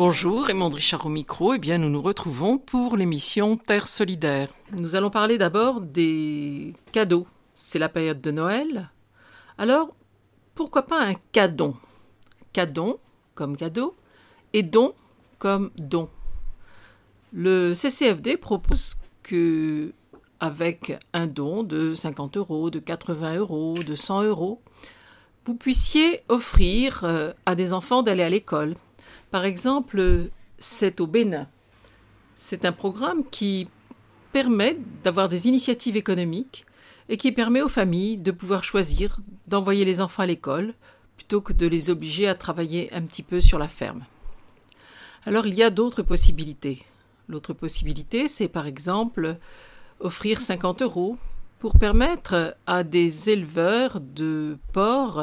Bonjour, Raymond Richard au micro. Nous nous retrouvons pour l'émission Terre solidaire. Nous allons parler d'abord des cadeaux. C'est la période de Noël. Alors, pourquoi pas un cadon? Cadon comme cadeau et don comme don. Le CCFD propose que, avec un don de 50 €, de 80 €, de 100 €, vous puissiez offrir à des enfants d'aller à l'école. Par exemple, c'est au Bénin. C'est un programme qui permet d'avoir des initiatives économiques et qui permet aux familles de pouvoir choisir d'envoyer les enfants à l'école plutôt que de les obliger à travailler un petit peu sur la ferme. Alors il y a d'autres possibilités. L'autre possibilité, c'est par exemple offrir 50 € pour permettre à des éleveurs de porcs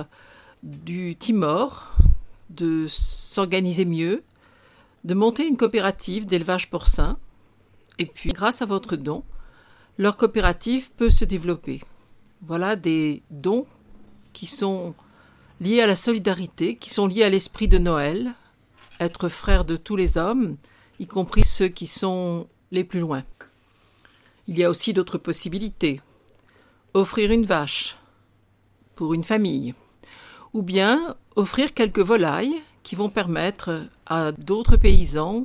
du Timor de s'organiser mieux, de monter une coopérative d'élevage porcin, et puis grâce à votre don, leur coopérative peut se développer. Voilà des dons qui sont liés à la solidarité, qui sont liés à l'esprit de Noël, être frère de tous les hommes, y compris ceux qui sont les plus loin. Il y a aussi d'autres possibilités. Offrir une vache pour une famille, ou bien offrir quelques volailles qui vont permettre à d'autres paysans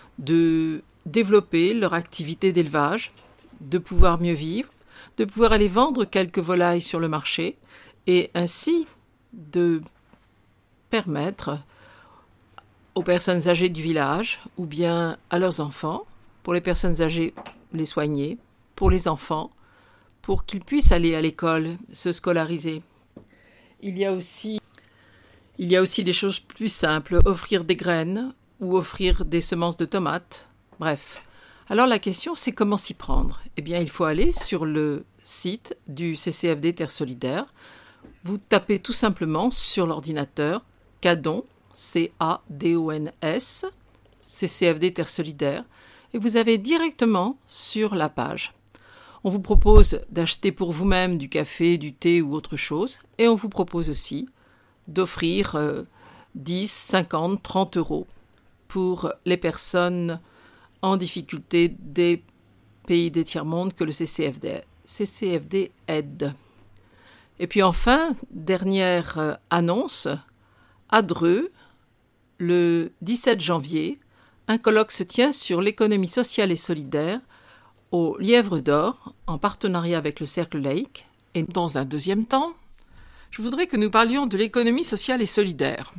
de développer leur activité d'élevage, de pouvoir mieux vivre, de pouvoir aller vendre quelques volailles sur le marché et ainsi de permettre aux personnes âgées du village ou bien à leurs enfants, pour les personnes âgées, les soigner, pour les enfants, pour qu'ils puissent aller à l'école, se scolariser. Il y a aussi des choses plus simples, offrir des graines ou offrir des semences de tomates, bref. Alors la question, c'est comment s'y prendre? Il faut aller sur le site du CCFD Terre Solidaire. Vous tapez tout simplement sur l'ordinateur Cadon, C-A-D-O-N-S, CCFD Terre Solidaire, et vous avez directement sur la page. On vous propose d'acheter pour vous-même du café, du thé ou autre chose, et on vous propose aussi d'offrir 10, 50, 30 € pour les personnes en difficulté des pays des tiers-monde que le CCFD aide. Et puis enfin, dernière annonce, à Dreux, le 17 janvier, un colloque se tient sur l'économie sociale et solidaire au Lièvre d'Or, en partenariat avec le Cercle Lake. Et dans un deuxième temps, je voudrais que nous parlions de l'économie sociale et solidaire.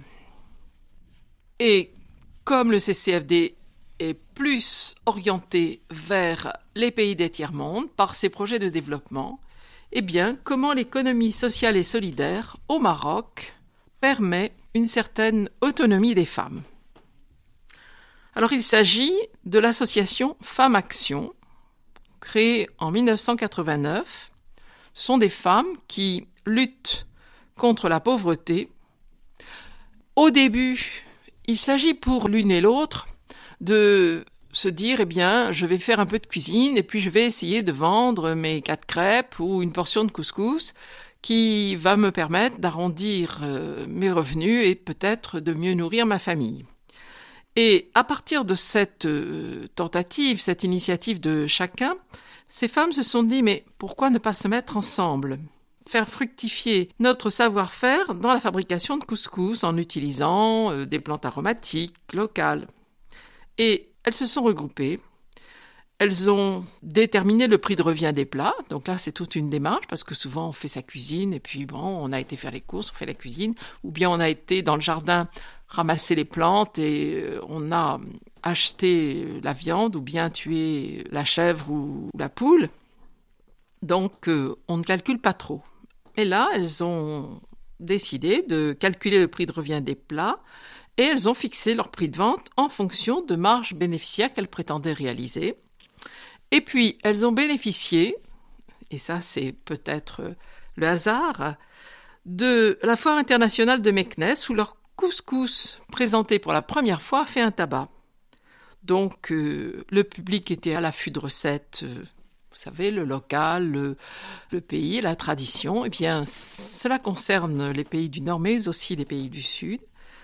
Et comme le CCFD est plus orienté vers les pays des tiers-monde par ses projets de développement, comment l'économie sociale et solidaire au Maroc permet une certaine autonomie des femmes. Alors il s'agit de l'association Femmes Action, créée en 1989. Ce sont des femmes qui luttent contre la pauvreté. Au début, il s'agit pour l'une et l'autre de se dire, je vais faire un peu de cuisine et puis je vais essayer de vendre mes 4 crêpes ou une portion de couscous qui va me permettre d'arrondir mes revenus et peut-être de mieux nourrir ma famille. Et à partir de cette tentative, cette initiative de chacun, ces femmes se sont dit, mais pourquoi ne pas se mettre ensemble ? Faire fructifier notre savoir-faire dans la fabrication de couscous en utilisant des plantes aromatiques locales. Et elles se sont regroupées. Elles ont déterminé le prix de revient des plats. Donc là, c'est toute une démarche parce que souvent, on fait sa cuisine et puis on a été faire les courses, on fait la cuisine. Ou bien on a été dans le jardin ramasser les plantes et on a acheté la viande ou bien tué la chèvre ou la poule. Donc, on ne calcule pas trop. Et là, elles ont décidé de calculer le prix de revient des plats et elles ont fixé leur prix de vente en fonction de marge bénéficiaire qu'elles prétendaient réaliser. Et puis, elles ont bénéficié, et ça c'est peut-être le hasard, de la foire internationale de Meknès où leur couscous présenté pour la première fois a fait un tabac. Donc, le public était à l'affût de recettes, vous savez, le local, le pays, la tradition. Cela concerne les pays du Nord, mais aussi les pays du Sud.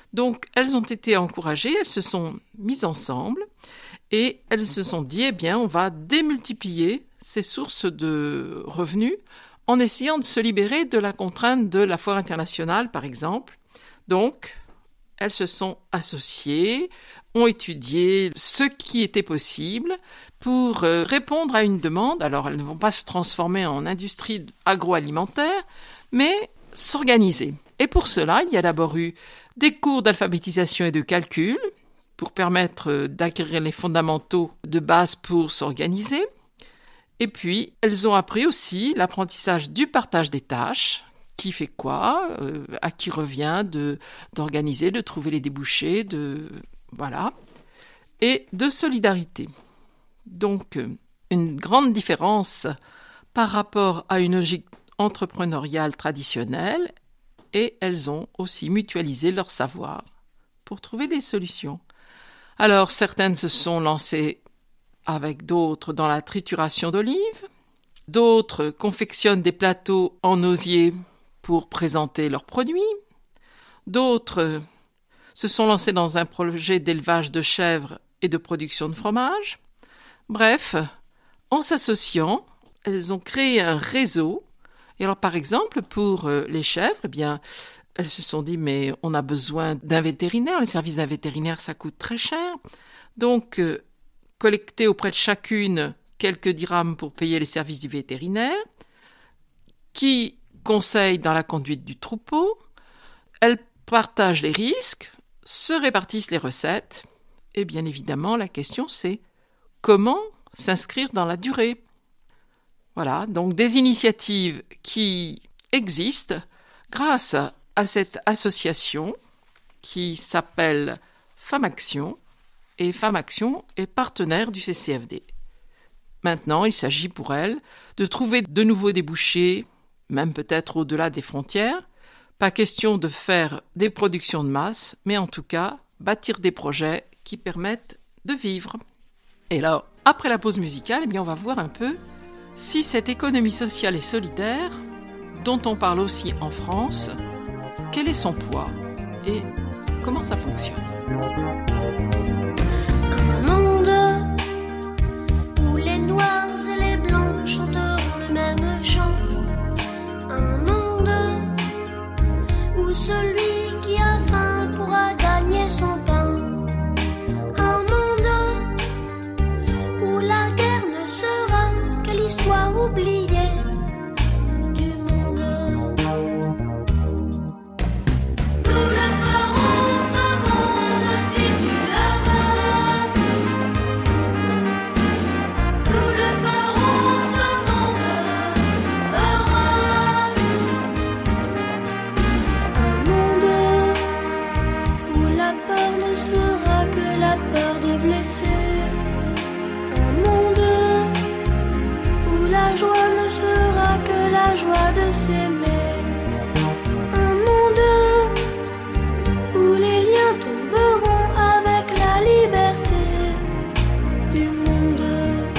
Donc, elles ont été encouragées, elles se sont mises ensemble et elles se sont dit, eh bien, on va démultiplier ces sources de revenus en essayant de se libérer de la contrainte de la foire internationale, par exemple. Donc, elles se sont associées, ont étudié ce qui était possible pour répondre à une demande. Alors, elles ne vont pas se transformer en industrie agroalimentaire, mais s'organiser. Et pour cela, il y a d'abord eu des cours d'alphabétisation et de calcul pour permettre d'acquérir les fondamentaux de base pour s'organiser. Et puis, elles ont appris aussi l'apprentissage du partage des tâches. Qui fait quoi, à qui revient d'organiser, de trouver les débouchés, voilà, et de solidarité. Donc, une grande différence par rapport à une logique entrepreneuriale traditionnelle, et elles ont aussi mutualisé leur savoir pour trouver des solutions. Alors, certaines se sont lancées avec d'autres dans la trituration d'olives, d'autres confectionnent des plateaux en osier pour présenter leurs produits. D'autres se sont lancés dans un projet d'élevage de chèvres et de production de fromage. Bref, en s'associant, elles ont créé un réseau. Et alors, par exemple, pour les chèvres, eh bien, elles se sont dit, mais on a besoin d'un vétérinaire. Les services d'un vétérinaire, ça coûte très cher. Donc, collecter auprès de chacune quelques dirhams pour payer les services du vétérinaire, qui conseillent dans la conduite du troupeau, elles partagent les risques, se répartissent les recettes, et bien évidemment la question c'est comment s'inscrire dans la durée. Voilà, donc des initiatives qui existent grâce à cette association qui s'appelle Femmes Action, et Femmes Action est partenaire du CCFD. Maintenant, il s'agit pour elles de trouver de nouveaux débouchés, même peut-être au-delà des frontières. Pas question de faire des productions de masse, mais en tout cas, bâtir des projets qui permettent de vivre. Et là, après la pause musicale, eh bien, on va voir un peu si cette économie sociale et solidaire, dont on parle aussi en France, quel est son poids et comment ça fonctionne. Un monde où les noirs et les blancs chanteront le même chant. Un monde où celui qui a faim pourra gagner son pain. Un monde où la guerre ne sera que l'histoire oubliée du monde. Nous le ferons ce monde si tu le veux. Nous le ferons ce monde heureux. Un monde où la peur ne sera que la peur de blesser. Un monde où la joie ne sera que la joie de s'aimer. Un monde où les liens tomberont avec la liberté du monde.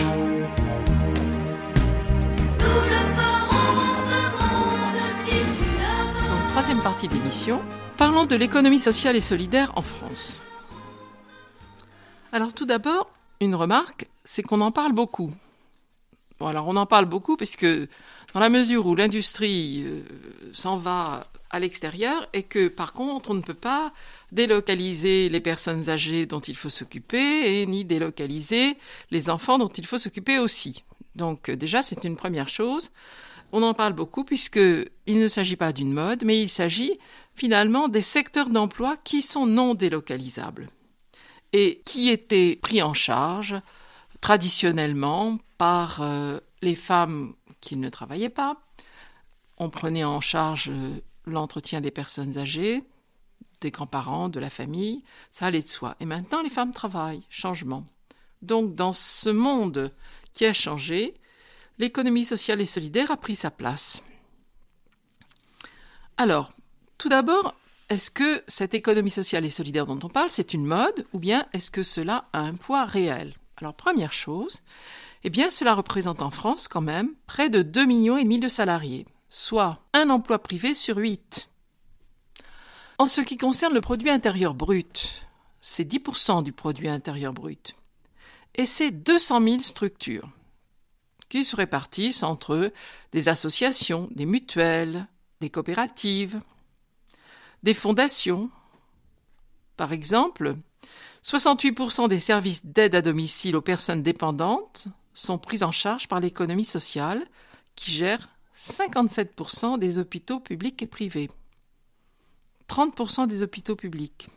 Nous le ferons ce monde si tu le veux. Donc, troisième partie d'émission, parlons de l'économie sociale et solidaire en France. Alors tout d'abord, une remarque, c'est qu'on en parle beaucoup. Bon, alors on en parle beaucoup puisque dans la mesure où l'industrie s'en va à l'extérieur et que par contre on ne peut pas délocaliser les personnes âgées dont il faut s'occuper et ni délocaliser les enfants dont il faut s'occuper aussi. Donc déjà c'est une première chose. On en parle beaucoup puisqu'il ne s'agit pas d'une mode, mais il s'agit finalement des secteurs d'emploi qui sont non délocalisables et qui étaient pris en charge traditionnellement par les femmes qui ne travaillaient pas. On prenait en charge l'entretien des personnes âgées, des grands-parents, de la famille, ça allait de soi. Et maintenant, les femmes travaillent, changement. Donc, dans ce monde qui a changé, l'économie sociale et solidaire a pris sa place. Alors, tout d'abord, est-ce que cette économie sociale et solidaire dont on parle, c'est une mode ou bien est-ce que cela a un poids réel ? Alors, première chose, eh bien, cela représente en France quand même près de 2,5 millions de salariés, soit un emploi privé sur 8. En ce qui concerne le produit intérieur brut, c'est 10% du produit intérieur brut. Et c'est 200 000 structures qui se répartissent entre des associations, des mutuelles, des coopératives, des fondations. Par exemple, 68% des services d'aide à domicile aux personnes dépendantes sont pris en charge par l'économie sociale qui gère 57% des hôpitaux publics et privés, 30% des hôpitaux publics.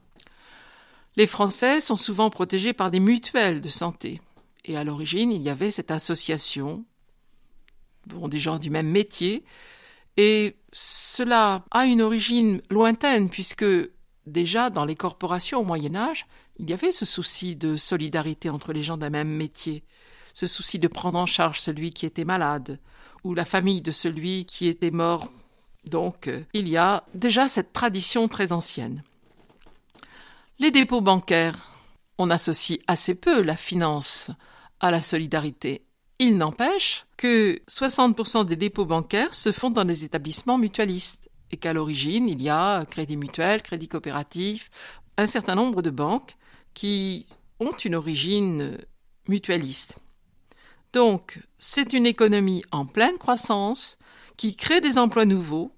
Les Français sont souvent protégés par des mutuelles de santé. Et à l'origine, il y avait cette association, des gens du même métier. Et cela a une origine lointaine, puisque déjà dans les corporations au Moyen-Âge, il y avait ce souci de solidarité entre les gens d'un même métier, ce souci de prendre en charge celui qui était malade, ou la famille de celui qui était mort. Donc, il y a déjà cette tradition très ancienne. Les dépôts bancaires, on associe assez peu la finance à la solidarité. Il n'empêche que 60% des dépôts bancaires se font dans des établissements mutualistes et qu'à l'origine, il y a Crédit Mutuel, Crédit Coopératif, un certain nombre de banques qui ont une origine mutualiste. Donc, c'est une économie en pleine croissance qui crée des emplois nouveaux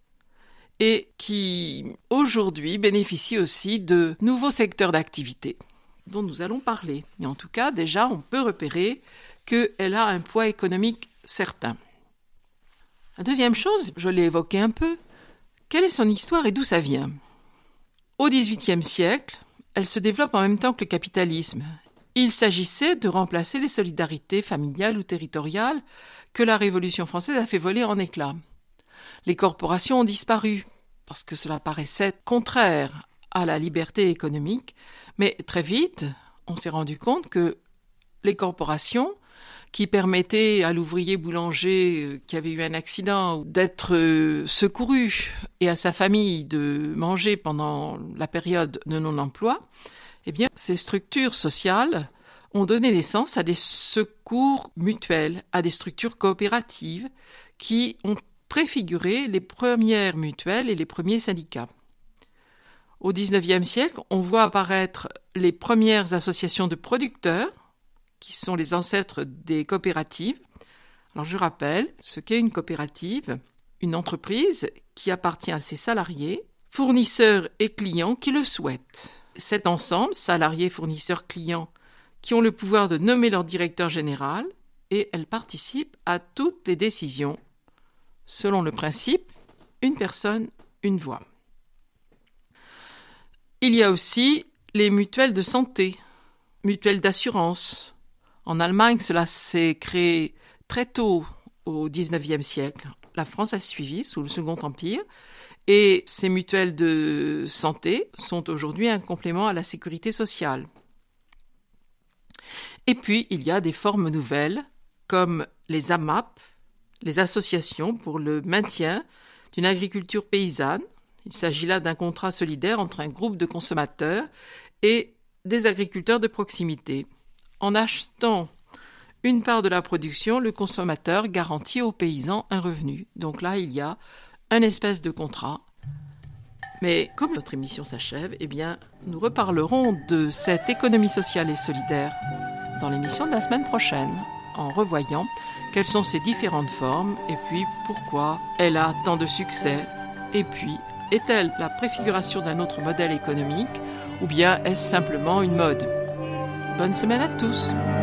et qui, aujourd'hui, bénéficie aussi de nouveaux secteurs d'activité dont nous allons parler. Mais en tout cas, déjà, on peut repérer qu'elle a un poids économique certain. La deuxième chose, je l'ai évoqué un peu, quelle est son histoire et d'où ça vient ? Au XVIIIe siècle, elle se développe en même temps que le capitalisme. Il s'agissait de remplacer les solidarités familiales ou territoriales que la Révolution française a fait voler en éclats. Les corporations ont disparu, parce que cela paraissait contraire à la liberté économique, mais très vite, on s'est rendu compte que les corporations, qui permettaient à l'ouvrier boulanger qui avait eu un accident d'être secouru et à sa famille de manger pendant la période de non-emploi, eh bien, ces structures sociales ont donné naissance à des secours mutuels, à des structures coopératives qui ont préfiguré les premières mutuelles et les premiers syndicats. Au XIXe siècle, on voit apparaître les premières associations de producteurs, qui sont les ancêtres des coopératives. Alors je rappelle ce qu'est une coopérative, une entreprise qui appartient à ses salariés, fournisseurs et clients qui le souhaitent. Cet ensemble, salariés, fournisseurs, clients, qui ont le pouvoir de nommer leur directeur général et elles participent à toutes les décisions, selon le principe « une personne, une voix ». Il y a aussi les mutuelles de santé, mutuelles d'assurance. En Allemagne, cela s'est créé très tôt au XIXe siècle. La France a suivi sous le Second Empire et ces mutuelles de santé sont aujourd'hui un complément à la sécurité sociale. Et puis, il y a des formes nouvelles comme les AMAP, les associations pour le maintien d'une agriculture paysanne. Il s'agit là d'un contrat solidaire entre un groupe de consommateurs et des agriculteurs de proximité. En achetant une part de la production, le consommateur garantit aux paysans un revenu. Donc là, il y a un espèce de contrat. Mais comme notre émission s'achève, eh bien, nous reparlerons de cette économie sociale et solidaire dans l'émission de la semaine prochaine, en revoyant quelles sont ses différentes formes et puis pourquoi elle a tant de succès. Et puis, est-elle la préfiguration d'un autre modèle économique ou bien est-ce simplement une mode ? Bonne semaine à tous!